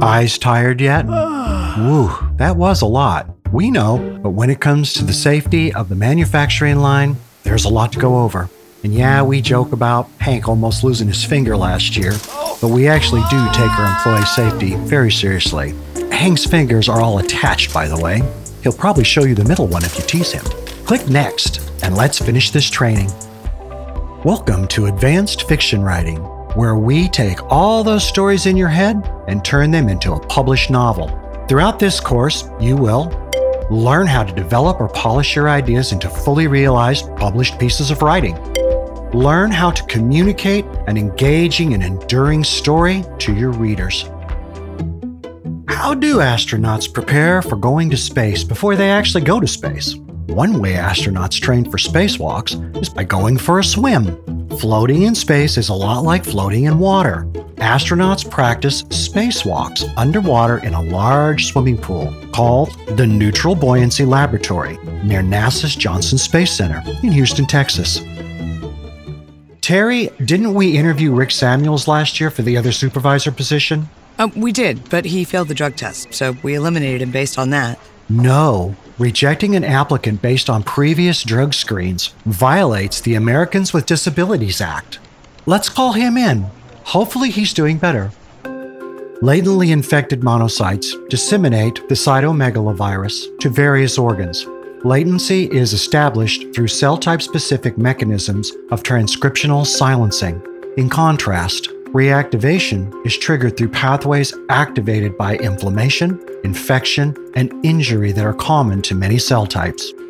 Eyes tired yet? Woo, that was a lot. We know, but when it comes to the safety of the manufacturing line, there's a lot to go over. And yeah, we joke about Hank almost losing his finger last year, but we actually do take our employee safety very seriously. Hank's fingers are all attached, by the way. He'll probably show you the middle one if you tease him. Click next, and let's finish this training. Welcome to Advanced Fiction Writing, where we take all those stories in your head and turn them into a published novel. Throughout this course, you will learn how to develop or polish your ideas into fully realized, published pieces of writing. Learn how to communicate an engaging and enduring story to your readers. How do astronauts prepare for going to space before they actually go to space? One way astronauts train for spacewalks is by going for a swim. Floating in space is a lot like floating in water. Astronauts practice spacewalks underwater in a large swimming pool called the Neutral Buoyancy Laboratory near NASA's Johnson Space Center in Houston, Texas. Terry, didn't we interview Rick Samuels last year for the other supervisor position? We did, but he failed the drug test, so we eliminated him based on that. No. Rejecting an applicant based on previous drug screens violates the Americans with Disabilities Act. Let's call him in. Hopefully he's doing better. Latently infected monocytes disseminate the cytomegalovirus to various organs. Latency is established through cell type-specific mechanisms of transcriptional silencing. In contrast, reactivation is triggered through pathways activated by inflammation, infection, and injury that are common to many cell types.